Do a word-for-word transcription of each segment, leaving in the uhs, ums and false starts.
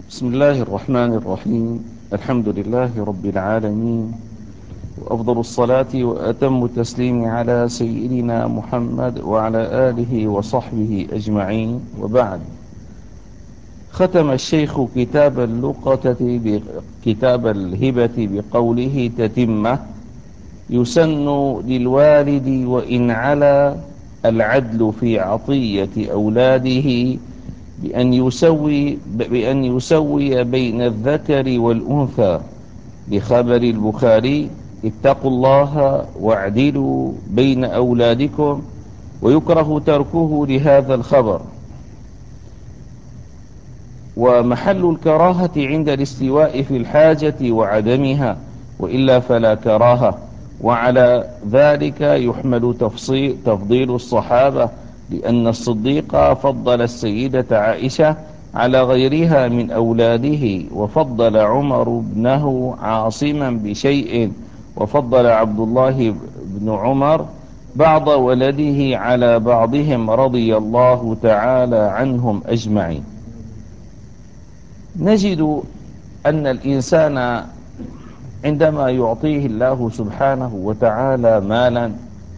بسم الله الرحمن الرحيم. الحمد لله رب العالمين، وأفضل الصلاة وأتم التسليم على سيدنا محمد وعلى آله وصحبه أجمعين، وبعد. ختم الشيخ كتاب اللقطة كتاب الهبة بقوله تتمة: يسن للوالد وإن علا العدل في عطية أولاده بأن يسوي, بأن يسوي بين الذكر والأنثى، بخبر البخاري: اتقوا الله واعدلوا بين أولادكم، ويكره تركه لهذا الخبر. ومحل الكراهة عند الاستواء في الحاجة وعدمها، وإلا فلا كراهة. وعلى ذلك يحمل تفصيل تفضيل الصحابة، لأن الصديق فضل السيدة عائشة على غيرها من أولاده، وفضل عمر ابنه عاصما بشيء، وفضل عبد الله بن عمر بعض ولده على بعضهم رضي الله تعالى عنهم أجمعين. نجد أن الإنسان عندما يعطيه الله سبحانه وتعالى مالا،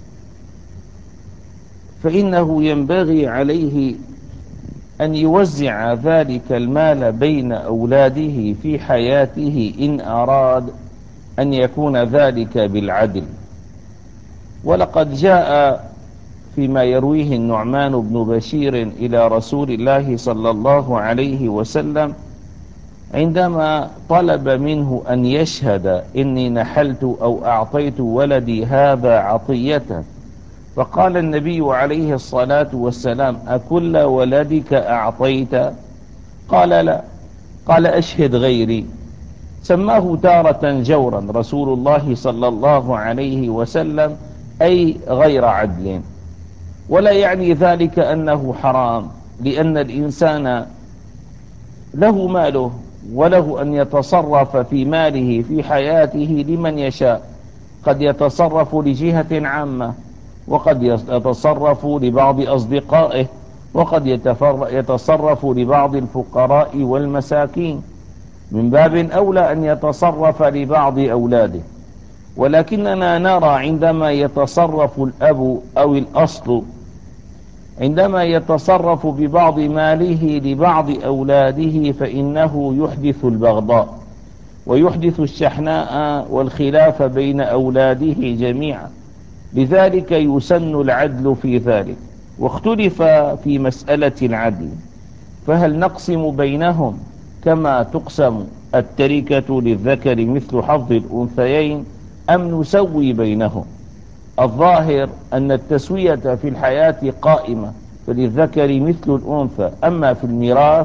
فإنه ينبغي عليه أن يوزع ذلك المال بين أولاده في حياته إن أراد أن يكون ذلك بالعدل. ولقد جاء فيما يرويه النعمان بن بشير إلى رسول الله صلى الله عليه وسلم عندما طلب منه أن يشهد إني نحلت أو أعطيت ولدي هذا عطية، فقال النبي عليه الصلاة والسلام: أكل ولدك أعطيت؟ قال لا. قال: أشهد غيري. سماه تارة جورا رسول الله صلى الله عليه وسلم، أي غير عدل. ولا يعني ذلك أنه حرام، لأن الإنسان له ماله، وله أن يتصرف في ماله في حياته لمن يشاء. قد يتصرف لجهة عامة، وقد يتصرف لبعض أصدقائه، وقد يتصرف لبعض الفقراء والمساكين. من باب أولى أن يتصرف لبعض أولاده. ولكننا نرى عندما يتصرف الأب أو الأصل عندما يتصرف ببعض ماله لبعض أولاده، فإنه يحدث البغضاء ويحدث الشحناء والخلاف بين أولاده جميعا. لذلك يسن العدل في ذلك. واختلف في مسألة العدل، فهل نقسم بينهم كما تقسم التركة للذكر مثل حظ الأنثيين، أم نسوي بينهم؟ الظاهر أن التسوية في الحياة قائمة، فللذكر مثل الأنثى، أما في الميراث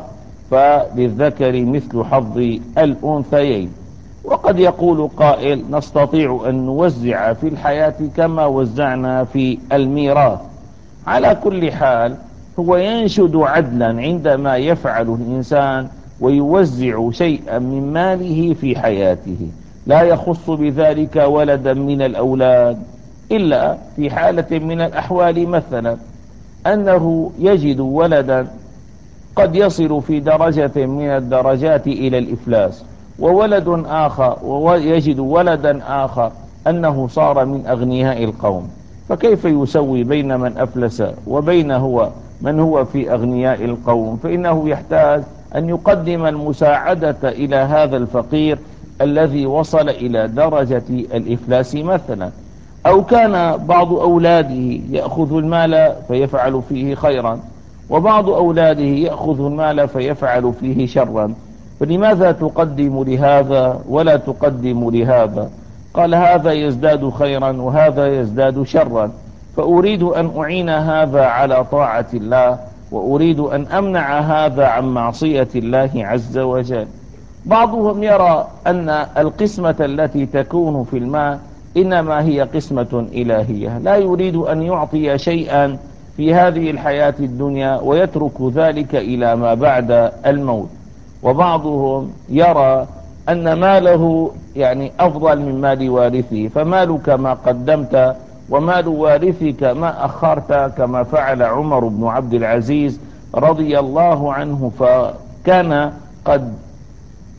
فللذكر مثل حظ الأنثيين. وقد يقول قائل: نستطيع أن نوزع في الحياة كما وزعنا في الميراث. على كل حال، هو ينشد عدلا عندما يفعل الإنسان ويوزع شيئا من ماله في حياته، لا يخص بذلك ولدا من الأولاد، إلا في حالة من الأحوال، مثلا أنه يجد ولدا قد يصل في درجة من الدرجات إلى الإفلاس، وولد آخر ويجد ولدا آخر أنه صار من أغنياء القوم، فكيف يسوي بين من أفلس وبين هو من هو في أغنياء القوم؟ فإنه يحتاج أن يقدم المساعدة إلى هذا الفقير الذي وصل إلى درجة الإفلاس مثلا. أو كان بعض أولاده يأخذ المال فيفعل فيه خيرا، وبعض أولاده يأخذ المال فيفعل فيه شرا، فلماذا تقدم لهذا ولا تقدم لهذا؟ قال: هذا يزداد خيرا وهذا يزداد شرا، فأريد أن أعين هذا على طاعة الله، وأريد أن أمنع هذا عن معصية الله عز وجل. بعضهم يرى أن القسمة التي تكون في المال إنما هي قسمة إلهية، لا يريد أن يعطي شيئا في هذه الحياة الدنيا ويترك ذلك إلى ما بعد الموت. وبعضهم يرى أن ماله يعني أفضل من مال وارثه، فمالك ما قدمت ومال وارثك ما أخرت، كما فعل عمر بن عبد العزيز رضي الله عنه، فكان قد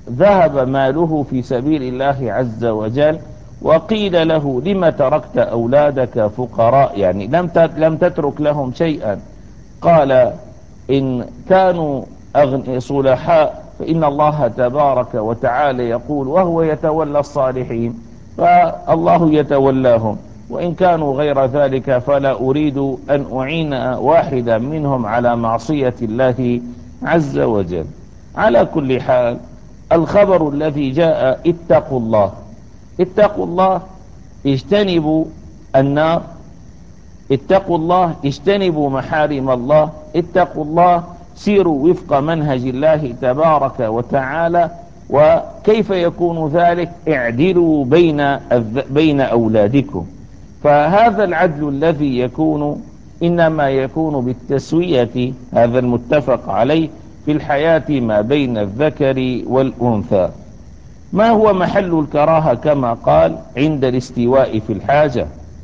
ذهب ماله في سبيل الله عز وجل، وقيل له لم تركت أولادك فقراء، يعني لم لم تترك لهم شيئا؟ قال إن كانوا أغن صلحاء فإن الله تبارك وتعالى يقول وهو يتولى الصالحين، فالله يتولاهم، وإن كانوا غير ذلك فلا أريد أن أعين واحدا منهم على معصية الله عز وجل. على كل حال، الخبر الذي جاء اتقوا الله، اتقوا الله، اجتنبوا النار، اتقوا الله، اجتنبوا محارم الله، اتقوا الله، سيروا وفق منهج الله تبارك وتعالى. وكيف يكون ذلك؟ اعدلوا بين بين أولادكم. فهذا العدل الذي يكون إنما يكون بالتسوية، هذا المتفق عليه في الحياة ما بين الذكر والأنثى. ما هو محل الكراهة؟ كما قال عند الاستواء في الحاجة.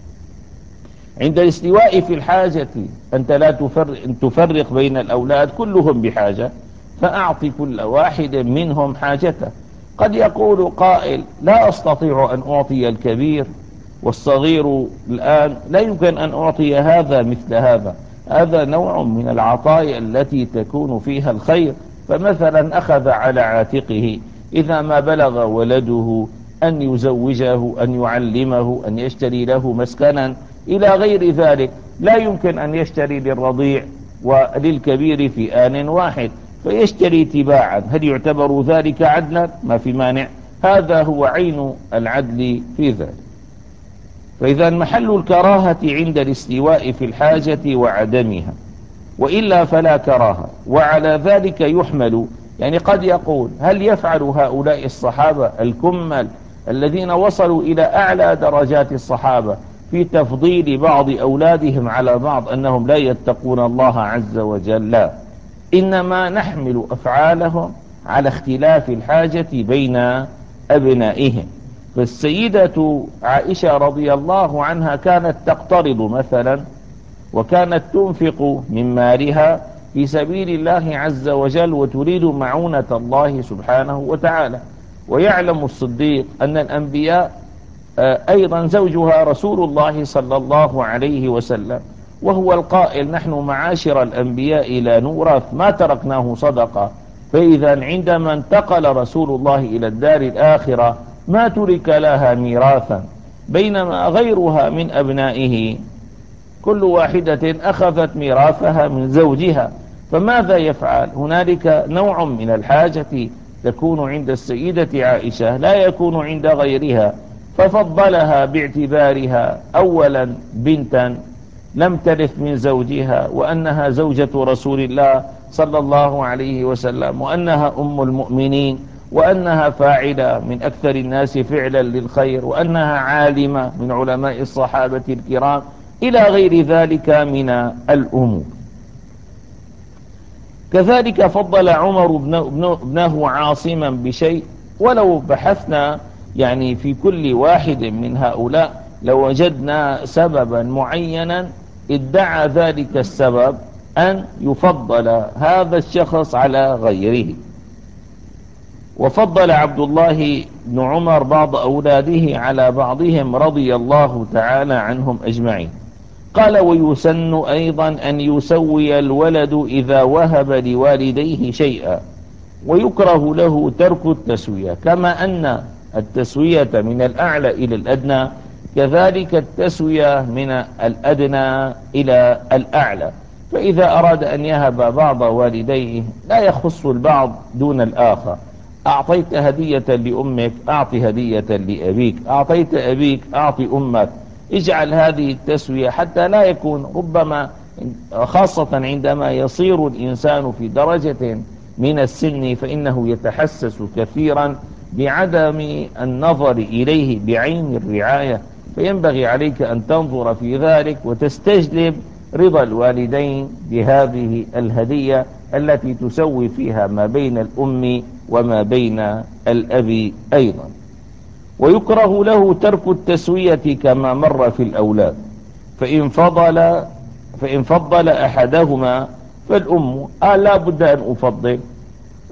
عند الاستواء في الحاجة أنت لا تفرق, تفرق بين الأولاد، كلهم بحاجة، فأعطي كل واحد منهم حاجته. قد يقول قائل لا أستطيع أن أعطي الكبير والصغير الآن، لا يمكن أن أعطي هذا مثل هذا. هذا نوع من العطايا التي تكون فيها الخير. فمثلا أخذ على عاتقه إذا ما بلغ ولده أن يزوجه، أن يعلمه، أن يشتري له مسكنا إلى غير ذلك. لا يمكن أن يشتري للرضيع وللكبير في آن واحد، فيشتري تباعا. هل يعتبر ذلك عدلا؟ ما في مانع، هذا هو عين العدل في ذلك. فإذا محل الكراهة عند الاستواء في الحاجة وعدمها، وإلا فلا كراهة. وعلى ذلك يحمل، يعني قد يقول هل يفعل هؤلاء الصحابة الكمل الذين وصلوا إلى أعلى درجات الصحابة في تفضيل بعض أولادهم على بعض أنهم لا يتقون الله عز وجل؟ لا، إنما نحمل أفعالهم على اختلاف الحاجة بين أبنائهم. فالسيدة عائشة رضي الله عنها كانت تقترض مثلا، وكانت تنفق من مالها في سبيل الله عز وجل، وتريد معونة الله سبحانه وتعالى. ويعلم الصديق أن الأنبياء أيضا زوجها رسول الله صلى الله عليه وسلم، وهو القائل نحن معاشر الأنبياء لا نورث ما تركناه صدقة. فإذا عندما انتقل رسول الله إلى الدار الآخرة ما ترك لها ميراثا، بينما غيرها من أبنائه كل واحدة أخذت ميراثها من زوجها. فماذا يفعل؟ هنالك نوع من الحاجة تكون عند السيدة عائشة لا يكون عند غيرها، ففضلها باعتبارها أولا بنتا لم ترث من زوجها، وأنها زوجة رسول الله صلى الله عليه وسلم، وأنها أم المؤمنين، وأنها فاعلة من أكثر الناس فعلا للخير، وأنها عالمة من علماء الصحابة الكرام، إلى غير ذلك من الأمور. كذلك فضل عمر ابنه عاصما بشيء، ولو بحثنا يعني في كل واحد من هؤلاء لوجدنا سببا معينا ادعى ذلك السبب أن يفضل هذا الشخص على غيره. وفضل عبد الله بن عمر بعض أولاده على بعضهم رضي الله تعالى عنهم أجمعين. قال ويسن أيضا أن يسوي الولد إذا وهب لوالديه شيئا، ويكره له ترك التسوية. كما أن التسوية من الأعلى إلى الأدنى، كذلك التسوية من الأدنى إلى الأعلى. فإذا أراد أن يهب بعض والديه لا يخص البعض دون الآخر. أعطيت هدية لأمك أعطي هدية لأبيك، أعطيت أبيك أعطي أمك. اجعل هذه التسوية حتى لا يكون، ربما خاصة عندما يصير الإنسان في درجة من السن فإنه يتحسس كثيرا بعدم النظر إليه بعين الرعاية، فينبغي عليك أن تنظر في ذلك وتستجلب رضا الوالدين بهذه الهدية التي تسوي فيها ما بين الأم وما بين الأب أيضا. ويكره له ترك التسوية كما مر في الأولاد، فإن فضل فإن فضل أحدهما فالأم آه لا بد أن أفضل،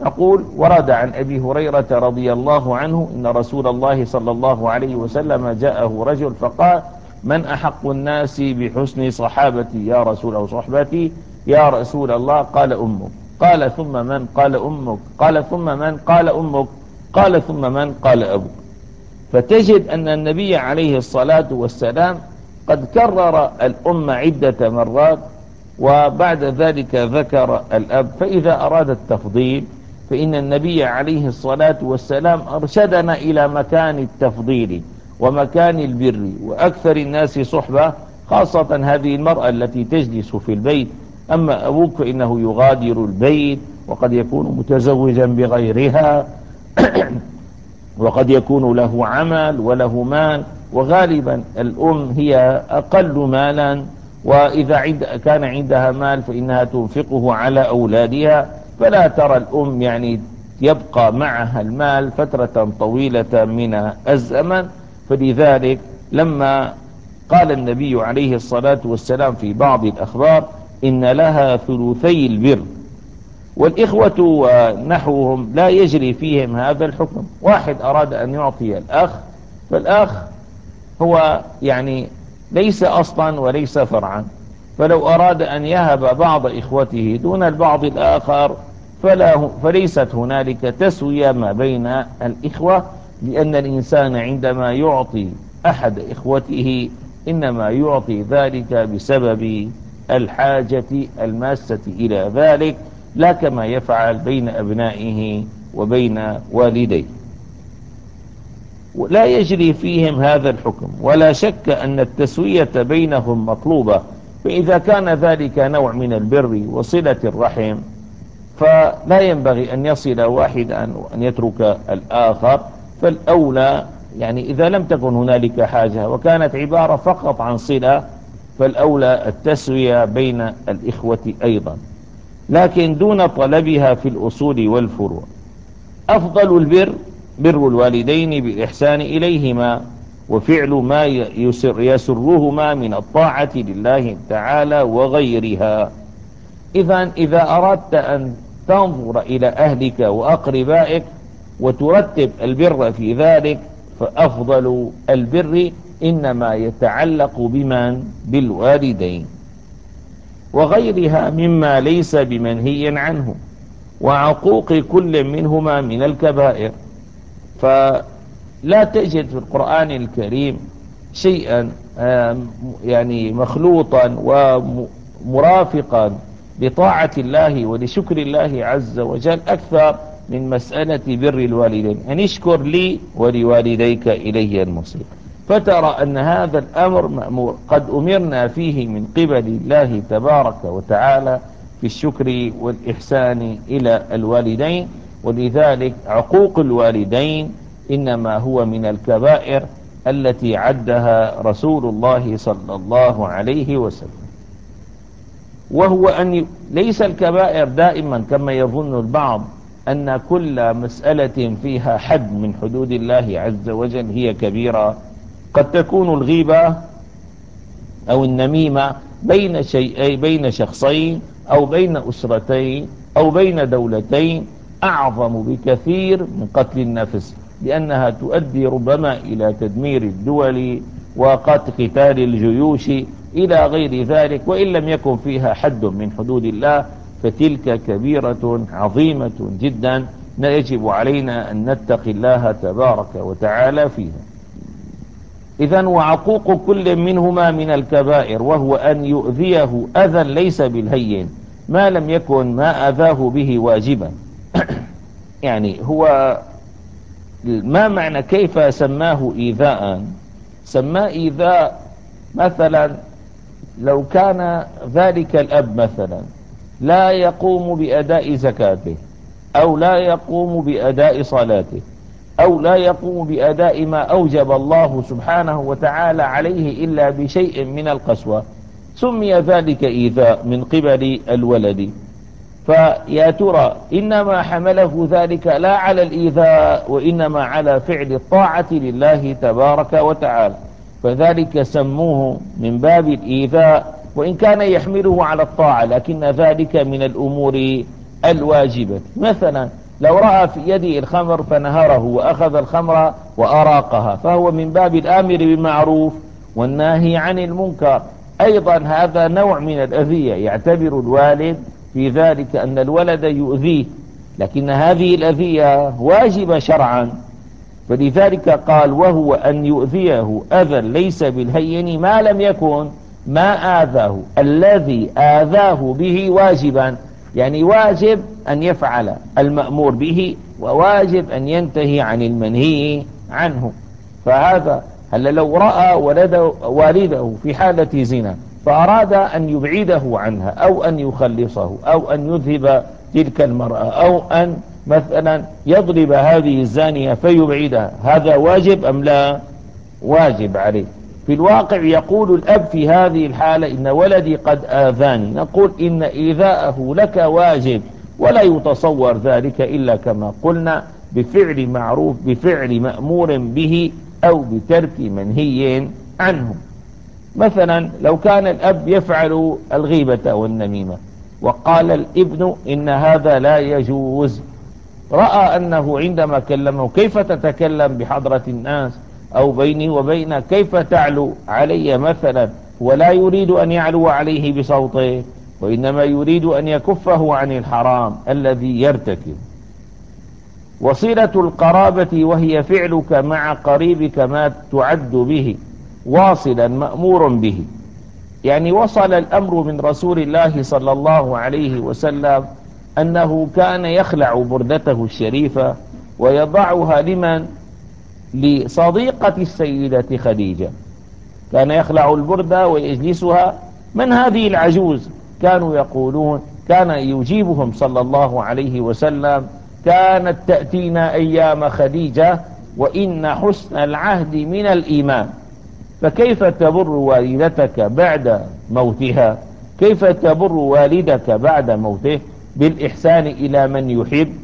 أقول ورد عن أبي هريرة رضي الله عنه إن رسول الله صلى الله عليه وسلم جاءه رجل فقال: من أحق الناس بحسن صحابتي يا رسول أو صحبتي يا رسول الله؟ قال: أمك. قال: ثم من؟ قال: أمك. قال: ثم من؟ قال: أمك. قال: ثم من؟ قال: أبوك. فتجد أن النبي عليه الصلاة والسلام قد كرر الأم عدة مرات، وبعد ذلك ذكر الأب. فإذا أراد التفضيل فإن النبي عليه الصلاة والسلام أرشدنا إلى مكان التفضيل ومكان البر وأكثر الناس صحبة، خاصة هذه المرأة التي تجلس في البيت. أما أبوك فإنه يغادر البيت وقد يكون متزوجا بغيرها وقد يكون له عمل وله مال، وغالبا الأم هي أقل مالا، وإذا عند كان عندها مال فإنها تنفقه على أولادها، فلا ترى الأم يعني يبقى معها المال فترة طويلة من الزمن. فلذلك لما قال النبي عليه الصلاة والسلام في بعض الأخبار: إن لها ثلثي البر. والإخوة ونحوهم لا يجري فيهم هذا الحكم. واحد أراد أن يعطي الأخ، فالأخ هو يعني ليس أصلا وليس فرعا، فلو أراد أن يهب بعض إخوته دون البعض الآخر فلا فليست هنالك تسوية ما بين الإخوة، لأن الإنسان عندما يعطي أحد إخوته إنما يعطي ذلك بسبب الحاجة الماسة إلى ذلك، لا كما يفعل بين أبنائه وبين والديه. لا يجري فيهم هذا الحكم، ولا شك أن التسوية بينهم مطلوبة. فإذا كان ذلك نوع من البر وصلة الرحم فلا ينبغي أن يصل واحدا وأن يترك الآخر. فالأولى يعني إذا لم تكن هنالك حاجة وكانت عبارة فقط عن صلة فالأولى التسوية بين الإخوة أيضا، لكن دون طلبها في الأصول والفروع. أفضل البر بر الوالدين بالإحسان إليهما وفعل ما يسر يسرهما من الطاعة لله تعالى وغيرها. إذا إذا أردت أن تنظر إلى أهلك وأقربائك وترتب البر في ذلك، فأفضل البر إنما يتعلق بمن؟ بالوالدين، وغيرها مما ليس بمنهي عنه، وعقوق كل منهما من الكبائر. فلا تجد في القرآن الكريم شيئا يعني مخلوطا ومرافقا لطاعة الله ولشكر الله عز وجل أكثر من مسألة بر الوالدين، أن اشكر لي ولوالديك إلي المصير. فترى أن هذا الأمر مأمور، قد أمرنا فيه من قبل الله تبارك وتعالى في الشكر والإحسان إلى الوالدين، ولذلك عقوق الوالدين إنما هو من الكبائر التي عدها رسول الله صلى الله عليه وسلم. وهو أن ليس الكبائر دائما كما يظن البعض أن كل مسألة فيها حد من حدود الله عز وجل هي كبيرة. قد تكون الغيبة أو النميمة بين شيئين، بين شخصين أو بين أسرتين أو بين دولتين، أعظم بكثير من قتل النفس، لأنها تؤدي ربما إلى تدمير الدول وقتل قتال الجيوش إلى غير ذلك. وإن لم يكن فيها حد من حدود الله فتلك كبيرة عظيمة جدا يجب علينا أن نتقي الله تبارك وتعالى فيها. إذن وعقوق كل منهما من الكبائر، وهو أن يؤذيه أذى ليس بالهين ما لم يكن ما أذاه به واجبا. يعني هو ما معنى كيف سماه إيذاء؟ سماه إيذاء مثلا لو كان ذلك الأب مثلا لا يقوم بأداء زكاته أو لا يقوم بأداء صلاته أو لا يقوم بأداء ما أوجب الله سبحانه وتعالى عليه إلا بشيء من القسوة، سمي ذلك إيذاء من قبل الولد. فيا ترى إنما حمله ذلك لا على الإيذاء وإنما على فعل الطاعة لله تبارك وتعالى، فذلك سموه من باب الإيذاء وإن كان يحمله على الطاعة، لكن ذلك من الأمور الواجبة. مثلا لو رأى في يده الخمر فنهره وأخذ الخمر وأراقها فهو من باب الآمر بالمعروف والناهي عن المنكر. أيضا هذا نوع من الأذية، يعتبر الوالد في ذلك أن الولد يؤذيه، لكن هذه الأذية واجبة شرعا، فلذلك قال وهو أن يؤذيه أذى ليس بالهين ما لم يكن ما آذاه الذي آذاه به واجبا، يعني واجب أن يفعل المأمور به وواجب أن ينتهي عن المنهي عنه. فهذا هل لو رأى ولده والده في حالة زنا فأراد أن يبعده عنها أو أن يخلصه أو أن يذهب تلك المرأة أو أن مثلا يضرب هذه الزانية فيبعدها، هذا واجب أم لا؟ واجب عليه. في الواقع يقول الأب في هذه الحالة إن ولدي قد آذاني، نقول إن إيذاءه لك واجب، ولا يتصور ذلك إلا كما قلنا بفعل معروف، بفعل مأمور به أو بترك منهي عنه. مثلا لو كان الأب يفعل الغيبة والنميمة وقال الابن إن هذا لا يجوز، رأى أنه عندما كلمه كيف تتكلم بحضرة الناس أو بيني وبينك، كيف تعلو علي مثلا، ولا يريد أن يعلو عليه بصوته وإنما يريد أن يكفه عن الحرام الذي يرتكب. وصلة القرابة وهي فعلك مع قريبك ما تعد به واصلا مأمور به، يعني وصل الأمر من رسول الله صلى الله عليه وسلم أنه كان يخلع بردته الشريفة ويضعها لمن؟ لصديقة السيدة خديجة، كان يخلع البردة ويجلسها. من هذه العجوز؟ كانوا يقولون كان يجيبهم صلى الله عليه وسلم كانت تأتينا أيام خديجة وإن حسن العهد من الإيمان، فكيف تبر والدتك بعد موتها؟ كيف تبر والدك بعد موته؟ بالإحسان إلى من يحب.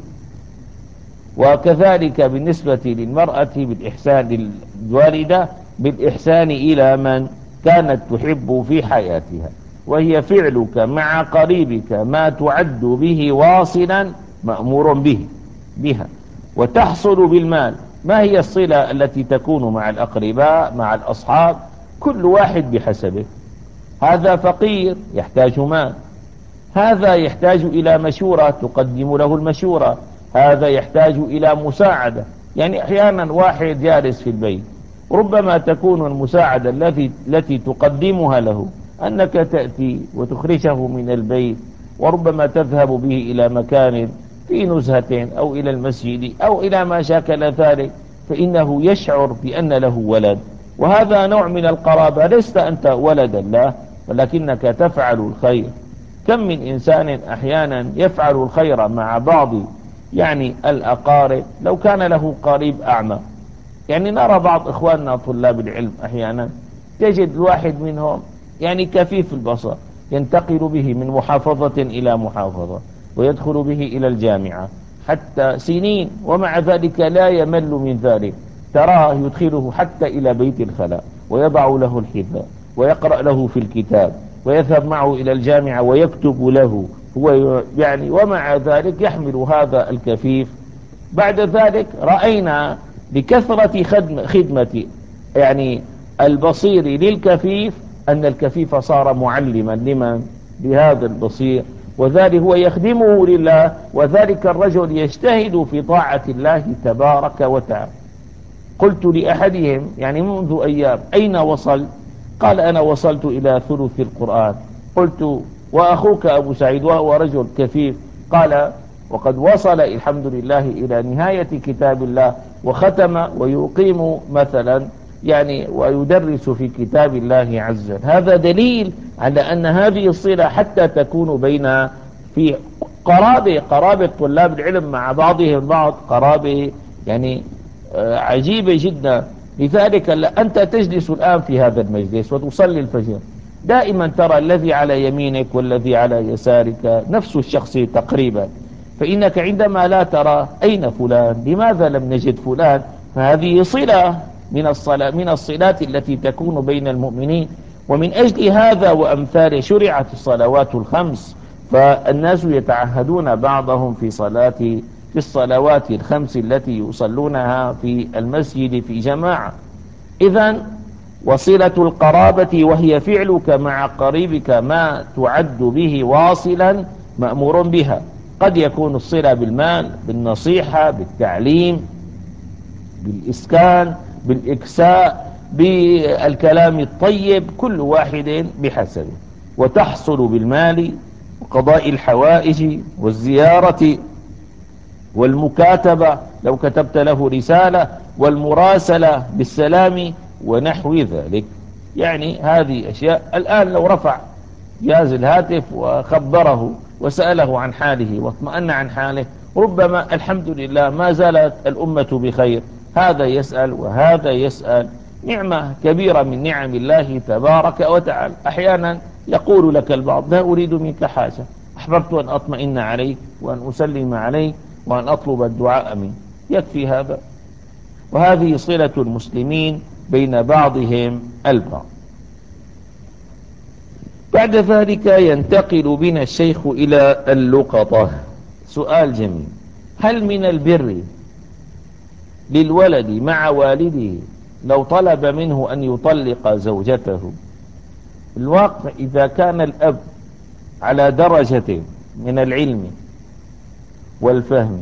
وكذلك بالنسبة للمرأة بالإحسان للوالدة بالإحسان إلى من كانت تحب في حياتها. وهي فعلك مع قريبك ما تعد به واصلا مأمور به بها. وتحصل بالمال، ما هي الصلة التي تكون مع الأقرباء مع الأصحاب؟ كل واحد بحسبه، هذا فقير يحتاج مال، هذا يحتاج إلى مشورة تقدم له المشورة، هذا يحتاج إلى مساعدة. يعني أحيانا واحد جالس في البيت ربما تكون المساعدة التي التي تقدمها له أنك تأتي وتخرجه من البيت، وربما تذهب به إلى مكان في نزهة أو إلى المسجد أو إلى ما شاكل ذلك، فإنه يشعر بأن له ولد، وهذا نوع من القرابة. لست أنت ولدا له ولكنك تفعل الخير. كم من إنسان أحيانا يفعل الخير مع بعض يعني الأقارب، لو كان له قريب أعمى، يعني نرى بعض إخواننا طلاب العلم أحيانا تجد الواحد منهم يعني كفيف البصر ينتقل به من محافظة إلى محافظة ويدخل به إلى الجامعة حتى سنين، ومع ذلك لا يمل من ذلك. تراه يدخله حتى إلى بيت الخلاء ويضع له الحذاء ويقرأ له في الكتاب ويذهب معه إلى الجامعة ويكتب له هو يعني، ومع ذلك يحمل هذا الكفيف. بعد ذلك رأينا لكثرة خدمة, خدمة يعني البصير للكفيف أن الكفيف صار معلما لمن؟ لهذا البصير، وذلك هو يخدمه لله، وذلك الرجل يجتهد في طاعة الله تبارك وتعالى. قلت لأحدهم يعني منذ أيام أين وصل؟ قال أنا وصلت إلى ثلث القرآن. قلت وأخوك أبو سعيد وهو رجل كفيف؟ قال وقد وصل الحمد لله إلى نهاية كتاب الله وختم ويقيم مثلا يعني ويدرس في كتاب الله عز وجل. هذا دليل على أن هذه الصلة حتى تكون بين في قرابة قرابة طلاب العلم مع بعضهم بعض قرابة يعني عجيبة جدا. لذلك أنت تجلس الآن في هذا المجلس وتصلي الفجر، دائما ترى الذي على يمينك والذي على يسارك نفس الشخص تقريبا، فإنك عندما لا ترى أين فلان، لماذا لم نجد فلان؟ فهذه صلة من الصلاة من الصلات التي تكون بين المؤمنين. ومن أجل هذا وأمثال شرعت الصلوات الخمس، فالناس يتعهدون بعضهم في صلاة في الصلوات الخمس التي يصلونها في المسجد في جماعة. إذن وصلة القرابة وهي فعلك مع قريبك ما تعد به واصلا مأمور بها. قد يكون الصلة بالمال، بالنصيحة، بالتعليم، بالإسكان، بالإكساء، بالكلام الطيب، كل واحد بحسبه. وتحصل بالمال وقضاء الحوائج والزيارة والمكاتبة لو كتبت له رسالة، والمراسلة بالسلام ونحو ذلك. يعني هذه أشياء. الآن لو رفع جهاز الهاتف وخبره وسأله عن حاله واطمأن عن حاله، ربما الحمد لله ما زالت الأمة بخير. هذا يسأل وهذا يسأل، نعمة كبيرة من نعم الله تبارك وتعالى. أحيانا يقول لك البعض: لا أريد منك حاجة، أحببت أن أطمئن عليك وأن أسلم عليك وأن أطلب الدعاء منك، يكفي هذا. وهذه صلة المسلمين بين بعضهم البعض. بعد ذلك ينتقل بنا الشيخ إلى اللقطة. سؤال جميل: هل من البر للولد مع والده لو طلب منه أن يطلق زوجته؟ الواقع إذا كان الأب على درجة من العلم والفهم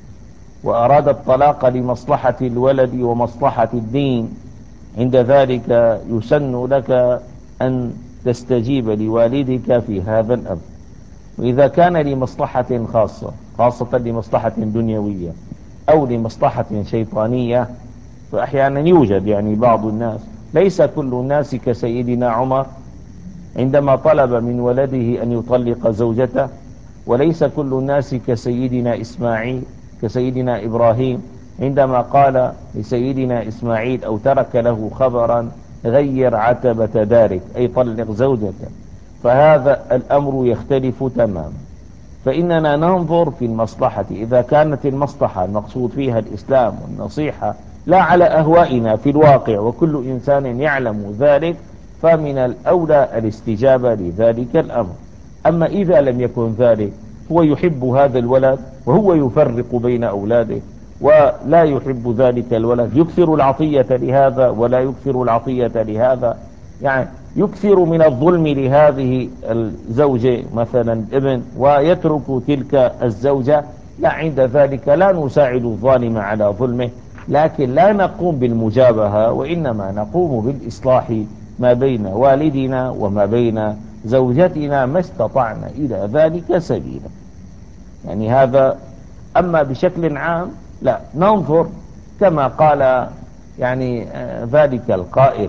وأراد الطلاق لمصلحة الولد ومصلحة الدين، عند ذلك يسن لك أن تستجيب لوالدك في هذا الأمر. وإذا كان لمصلحة خاصة، خاصة لمصلحة دنيوية أو لمصلحة شيطانية، فأحيانا يوجد يعني بعض الناس، ليس كل الناس كسيدنا عمر عندما طلب من ولده أن يطلق زوجته، وليس كل الناس كسيدنا إسماعيل كسيدنا إبراهيم عندما قال لسيدنا إسماعيل أو ترك له خبرا: غير عتبة دارك، أي طلق زوجته. فهذا الأمر يختلف تماما. فإننا ننظر في المصلحة. إذا كانت المصلحة المقصود فيها الإسلام والنصيحة لا على أهوائنا في الواقع، وكل إنسان يعلم ذلك، فمن الأولى الاستجابة لذلك الأمر. أما إذا لم يكن ذلك، هو يحب هذا الولد وهو يفرق بين أولاده ولا يحب ذلك الولد، يكثر العطية لهذا ولا يكثر العطية لهذا، يعني يكثر من الظلم لهذه الزوجة مثلا الابن ويترك تلك الزوجة، لا، عند ذلك لا نساعد الظالم على ظلمه، لكن لا نقوم بالمجابهة، وإنما نقوم بالإصلاح ما بين والدنا وما بين زوجتنا ما استطعنا إلى ذلك سبيلا. يعني هذا. أما بشكل عام لا، ننظر كما قال يعني آه ذلك القائل: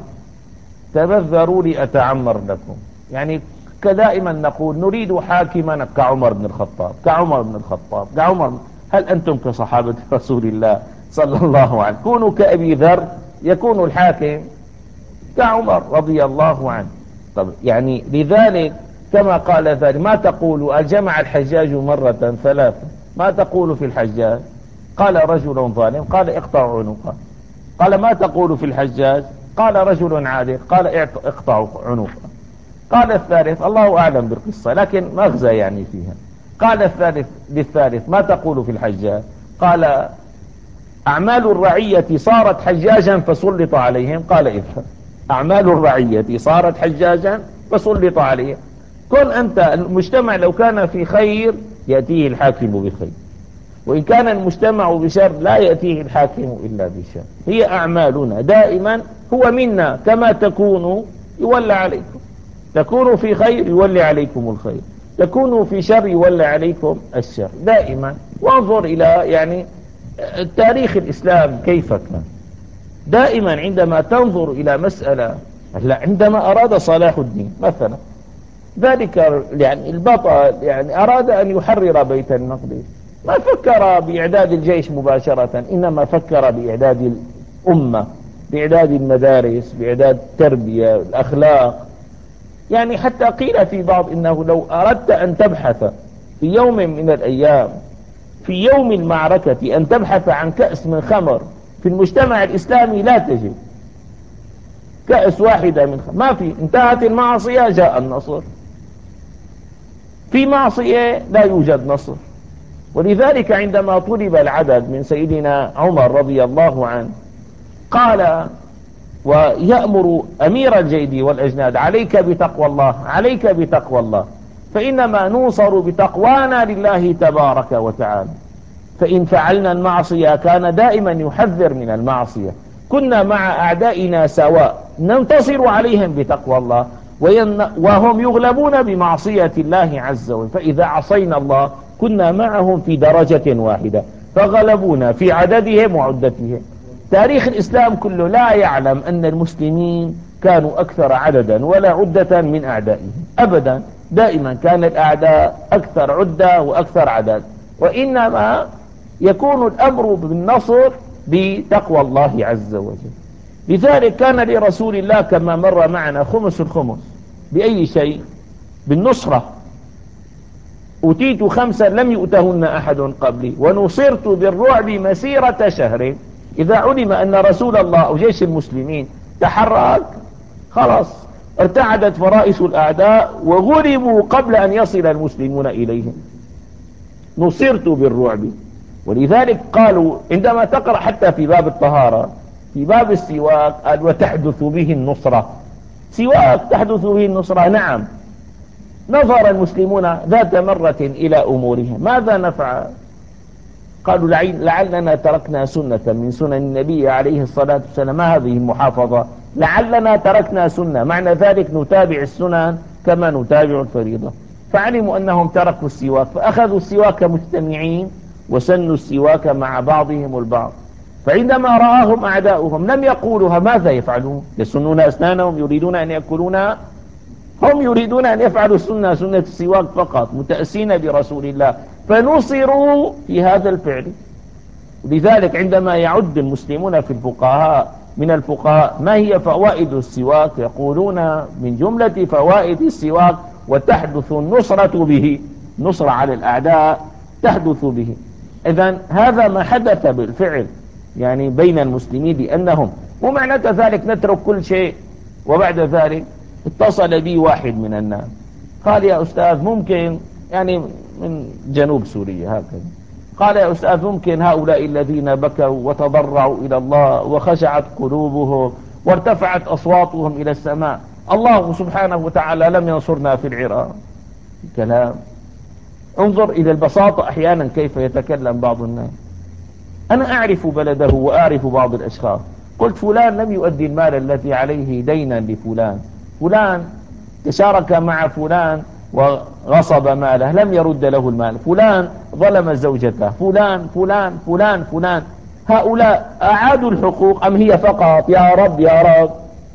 تبذروا لي أتعمر لكم. يعني كدائما نقول: نريد حاكما كعمر بن الخطاب، كعمر بن الخطاب، كعمر بن... هل أنتم كصحابة رسول الله صلى الله عليه وسلم؟ كونوا كأبي ذر يكون الحاكم كعمر رضي الله عنه. طب يعني لذلك كما قال ذلك: ما تقول الجمع الحجاج مرة ثلاثة، ما تقول في الحجاج؟ قال: رجل ظالم. قال: اقطعوا عنقه. قال: ما تقول في الحجاج؟ قال: رجل عادل. قال: اقطعوا عنقه. قال الثالث: الله أعلم بالقصة لكن مغزى يعني فيها. قال الثالث للثالث: ما تقول في الحجاج؟ قال: أعمال الرعية صارت حجاجا فسلط عليهم. قال: اذهب. أعمال الرعية صارت حجاجا فسلط عليهم. كن أنت المجتمع لو كان في خير يأتيه الحاكم بخير، وإن كان المجتمع بشر لا يأتيه الحاكم إلا بشر. هي أعمالنا دائما، هو منا كما تكونوا يولى عليكم. تكونوا في خير يولي عليكم الخير، تكونوا في شر يولي عليكم الشر دائما. وانظر إلى يعني تاريخ الإسلام كيف كان. دائما عندما تنظر إلى مسألة، عندما أراد صلاح الدين مثلا ذلك يعني البطل يعني أراد أن يحرر بيت المقدس، ما فكر بإعداد الجيش مباشرة، إنما فكر بإعداد الأمة، بإعداد المدارس، بإعداد التربية، الأخلاق. يعني حتى قيل في بعض إنه لو أردت أن تبحث في يوم من الأيام في يوم المعركة أن تبحث عن كأس من خمر في المجتمع الإسلامي لا تجد كأس واحدة من خمر، ما في. انتهت المعصية جاء النصر، في معصية لا يوجد نصر. ولذلك عندما طلب العدد من سيدنا عمر رضي الله عنه قال ويأمر أمير الجيد والأجناد: عليك بتقوى الله، عليك بتقوى الله، فإنما نوصر بتقوانا لله تبارك وتعالى. فإن فعلنا المعصية كان دائما يحذر من المعصية. كنا مع أعدائنا سواء، ننتصر عليهم بتقوى الله وهم يغلبون بمعصية الله عز وجل. فإذا عصينا الله كنا معهم في درجة واحدة، فغلبونا في عددهم وعدتهم. تاريخ الإسلام كله لا يعلم أن المسلمين كانوا أكثر عددا ولا عدة من أعدائهم أبدا. دائما كان الأعداء أكثر عدة وأكثر عدد، وإنما يكون الأمر بالنصر بتقوى الله عز وجل. لذلك كان لرسول الله كما مر معنا خمس الخمس. بأي شيء؟ بالنصرة. أتيت خمسا لم يؤتهن أحد قبلي ونصرت بالرعب مسيرة شهر. إذا علم أن رسول الله أو جيش المسلمين تحرك خلاص ارتعدت فرائس الأعداء وغلبوا قبل أن يصل المسلمون إليهم. نصرت بالرعب. ولذلك قالوا عندما تقرأ حتى في باب الطهارة في باب السواك قال: وتحدث به النصرة. سواك تحدث به النصرة. نعم. نظر المسلمون ذات مرة إلى أمورهم: ماذا نفعل؟ قالوا: لعلنا تركنا سنة من سنن النبي عليه الصلاة والسلام. ما هذه المحافظة؟ لعلنا تركنا سنة، معنى ذلك نتابع السنن كما نتابع الفريضة. فعلموا أنهم تركوا السواك فأخذوا السواك مجتمعين وسنوا السواك مع بعضهم البعض. فعندما رآهم أعداؤهم لم يقولوا ماذا يفعلون؟ يسنون أسنانهم يريدون أن يأكلونها؟ هم يريدون أن يفعلوا السنة، سنة السواك فقط، متأسين برسول الله، فنصروا في هذا الفعل. لذلك عندما يعد المسلمون في الفقهاء من الفقهاء ما هي فوائد السواك يقولون من جملة فوائد السواك: وتحدث النصرة به، نصرة على الأعداء تحدث به. إذن هذا ما حدث بالفعل يعني بين المسلمين بأنهم، ومعنى ذلك نترك كل شيء. وبعد ذلك اتصل بي واحد من الناس قال: يا أستاذ ممكن، يعني من جنوب سوريا هكذا، قال: يا أستاذ ممكن هؤلاء الذين بكوا وتضرعوا إلى الله وخشعت قلوبهم وارتفعت أصواتهم إلى السماء، الله سبحانه وتعالى لم ينصرنا في العراق؟ كلام. انظر إلى البساطة أحيانا كيف يتكلم بعض الناس. أنا أعرف بلده وأعرف بعض الأشخاص. قلت: فلان لم يؤدي المال الذي عليه دينا لفلان، فلان تشارك مع فلان وغصب ماله لم يرد له المال، فلان ظلم زوجته، فلان فلان فلان فلان. هؤلاء أعادوا الحقوق أم هي فقط يا رب يا رب؟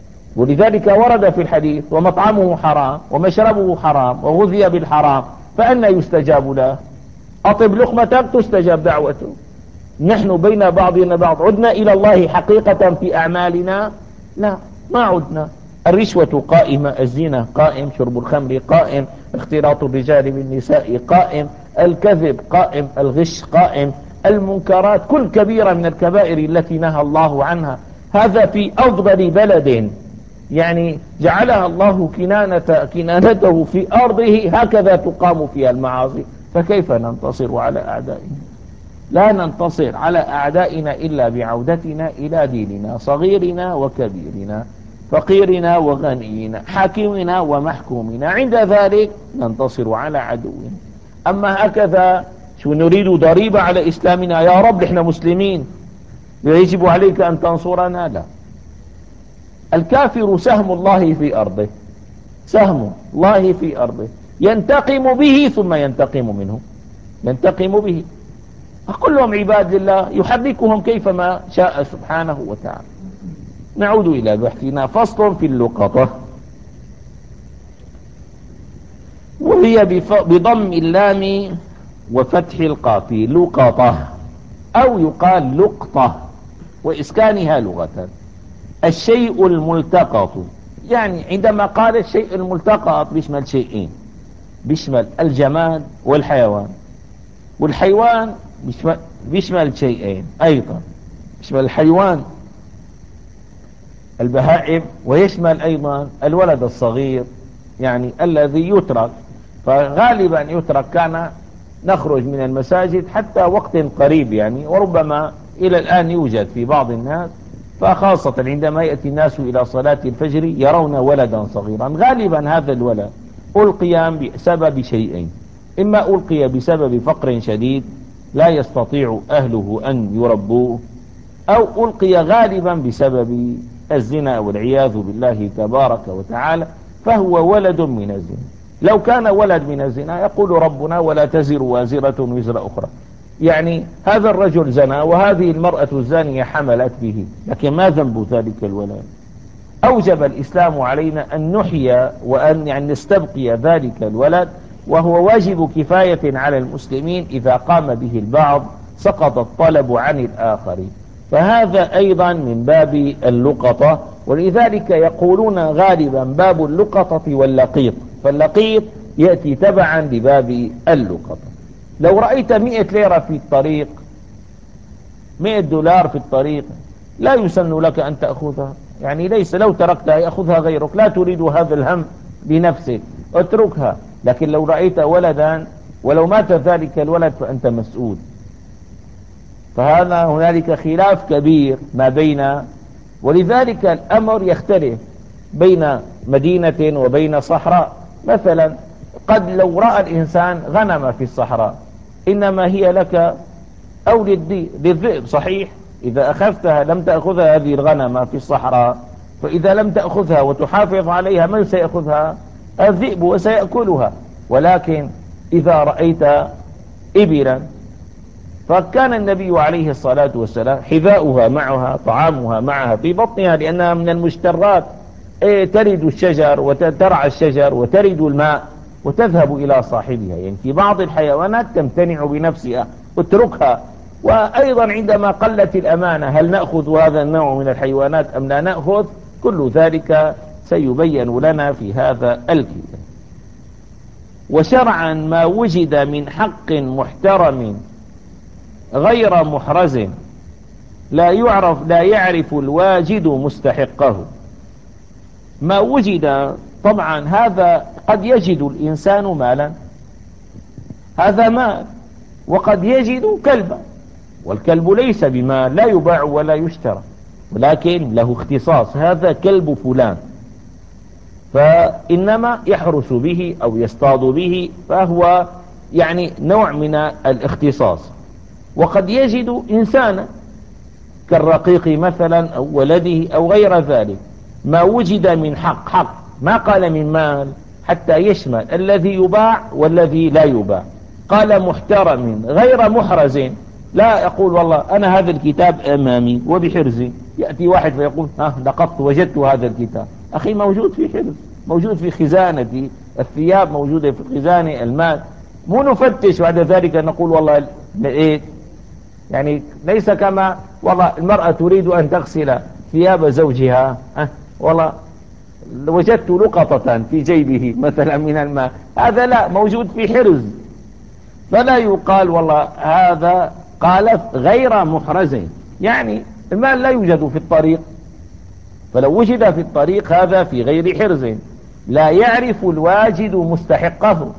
ولذلك ورد في الحديث: ومطعمه حرام ومشربه حرام وغذي بالحرام فأنا يستجاب له؟ أطب لقمتك تستجاب دعوته. نحن بين بعضنا بعض عدنا إلى الله حقيقة في أعمالنا؟ لا، ما عدنا. الرشوة قائمة، الزنا قائم، شرب الخمر قائم، اختلاط الرجال بالنساء قائم، الكذب قائم، الغش قائم، المنكرات كل كبيرة من الكبائر التي نهى الله عنها. هذا في أفضل بلد يعني جعلها الله كنانة كنانته في أرضه هكذا تقام فيها المعاصي. فكيف ننتصر على أعدائنا؟ لا ننتصر على أعدائنا إلا بعودتنا إلى ديننا، صغيرنا وكبيرنا، فقيرنا وغنينا، حاكمنا ومحكومنا. عند ذلك ننتصر على عدونا. أما هكذا شو نريد ضريبة على إسلامنا؟ يا رب نحن مسلمين يجب عليك أن تنصرنا؟ لا. الكافر سهم الله في أرضه، سهم الله في أرضه، ينتقم به ثم ينتقم منه، ينتقم به. كلهم عباد لله يحركهم كيفما شاء سبحانه وتعالى. نعود إلى بحثنا. فصل في اللقطة، وهي بضم اللام وفتح القاف، لقطة، أو يقال لقطة وإسكانها لغة. الشيء الملتقط، يعني عندما قال الشيء الملتقط بيشمل شيئين، بيشمل الجماد والحيوان، والحيوان بيشمل, بيشمل شيئين أيضا، بيشمل الحيوان البهائم ويشمل أيضا الولد الصغير، يعني الذي يترك، فغالبا يترك كان نخرج من المساجد حتى وقت قريب يعني، وربما إلى الآن يوجد في بعض الناس، فخاصة عندما يأتي الناس إلى صلاة الفجر يرون ولدا صغيرا، غالبا هذا الولد ألقي بسبب شيئين: إما ألقي بسبب فقر شديد لا يستطيع أهله أن يربوه، أو ألقي غالبا بسبب الزنا والعياذ بالله تبارك وتعالى، فهو ولد من الزنا. لو كان ولد من الزنا يقول ربنا: ولا تزر وازرة وزر أخرى. يعني هذا الرجل زنا وهذه المرأة الزانية حملت به، لكن ما ذنب ذلك الولد؟ أوجب الإسلام علينا أن نحيي وأن يعني نستبقي ذلك الولد، وهو واجب كفاية على المسلمين، إذا قام به البعض سقط الطلب عن الآخرين. فهذا أيضا من باب اللقطة، ولذلك يقولون غالبا باب اللقطة واللقيط، فاللقيط يأتي تبعا لباب اللقطة. لو رأيت مئة ليرة في الطريق، مئة دولار في الطريق، لا يسن لك أن تأخذها، يعني ليس لو تركتها يأخذها غيرك، لا تريد هذا الهم بنفسك اتركها. لكن لو رأيت ولدا ولو مات ذلك الولد فأنت مسؤول. فهذا هنالك خلاف كبير ما بين، ولذلك الأمر يختلف بين مدينة وبين صحراء. مثلا قد لو رأى الإنسان غنم في الصحراء، إنما هي لك أو للذئب، صحيح؟ إذا أخذتها لم تأخذها هذه الغنم في الصحراء، فإذا لم تأخذها وتحافظ عليها من سيأخذها؟ الذئب وسيأكلها. ولكن إذا رأيت إبلا، فكان النبي عليه الصلاة والسلام حذاؤها معها، طعامها معها في بطنها، لأنها من المشترات، ترد الشجر وترعى الشجر وترد الماء وتذهب إلى صاحبها. يعني في بعض الحيوانات تمتنع بنفسها، اتركها. وأيضا عندما قلت الأمانة، هل نأخذ هذا النوع من الحيوانات أم لا نأخذ؟ كل ذلك سيبين لنا في هذا الكتاب. وشرعا ما وجد من حق محترم غير محرز لا يعرف لا يعرف الواجد مستحقه. ما وجد، طبعا هذا قد يجد الإنسان مالا، هذا مال، وقد يجد كلبا، والكلب ليس بمال، لا يباع ولا يشترى، ولكن له اختصاص: هذا كلب فلان، فإنما يحرس به أو يصطاد به، فهو يعني نوع من الاختصاص. وقد يجد إنسانا كالرقيق مثلا أو ولده أو غير ذلك. ما وجد من حق، حق ما قال من مال، حتى يشمل الذي يباع والذي لا يباع. قال محترم غير محرز، لا يقول والله أنا هذا الكتاب أمامي وبحرزي، يأتي واحد فيقول ها لقد وجدت هذا الكتاب. أخي موجود في حرز، موجود في خزانة الثياب، موجودة في خزانة المال، مو نفتش بعد ذلك نقول والله لقيت. يعني ليس كما والله المرأة تريد أن تغسل ثياب زوجها، أه والله وجدت لقطة في جيبه مثلا من الماء، هذا لا، موجود في حرز، فلا يقال والله هذا. قال غير محرز، يعني المال لا يوجد في الطريق، فلو وجد في الطريق هذا في غير حرز. لا يعرف الواجد مستحقه،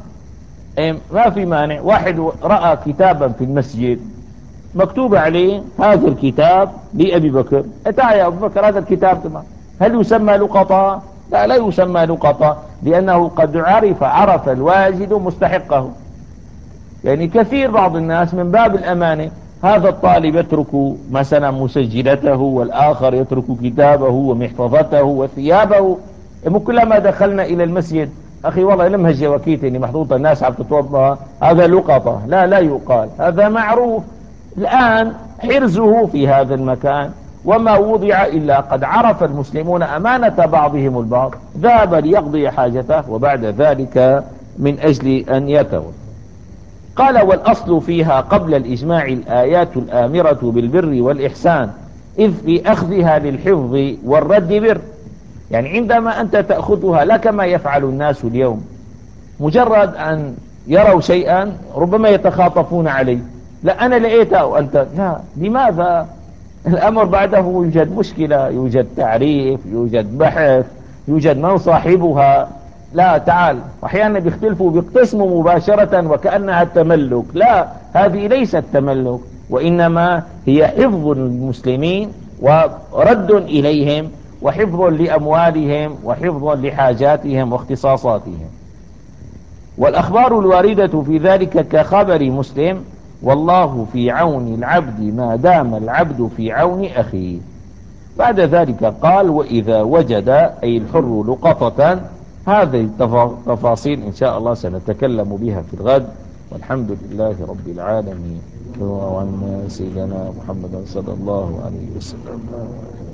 ما في مانع. واحد رأى كتابا في المسجد مكتوب عليه هذا الكتاب لأبي بكر، اتعى يا أبو بكر هذا الكتاب تمام، هل يسمى لقطة؟ لا، لا يسمى لقطة، لأنه قد عرف عرف الواجد مستحقه. يعني كثير بعض الناس من باب الأمانة، هذا الطالب يترك مثلا مسجلته، والآخر يترك كتابه ومحفظته وثيابه. كلما دخلنا إلى المسجد أخي والله لما الجواكيت اللي محطوطة الناس عم تتوضا هذا لقطة، لا لا يقال، هذا معروف الآن حرزه في هذا المكان، وما وضع إلا قد عرف المسلمون أمانة بعضهم البعض، ذهب ليقضي حاجته وبعد ذلك من أجل أن يتوب. قال: والأصل فيها قبل الإجماع الآيات الآمرة بالبر والإحسان، إذ في أخذها للحفظ والرد بر. يعني عندما أنت تأخذها لا كما يفعل الناس اليوم، مجرد أن يروا شيئا ربما يتخاطفون عليه، لا أنا لقيتها وأنت لا، لماذا؟ الأمر بعده يوجد مشكلة، يوجد تعريف، يوجد بحث، يوجد من صاحبها. لا تعال، أحيانا بيختلفوا بيقتسموا مباشرة وكأنها التملك. لا، هذه ليست تملك، وإنما هي حفظ المسلمين ورد إليهم وحفظ لأموالهم وحفظ لحاجاتهم واختصاصاتهم. والأخبار الواردة في ذلك كخبر مسلم: والله في عون العبد ما دام العبد في عون أخيه. بعد ذلك قال: وإذا وجد، أي الحر، لقطة. هذه التفاصيل إن شاء الله سنتكلم بها في الغد، والحمد لله رب العالمين. وعن سيدنا محمد صلى الله عليه وسلم.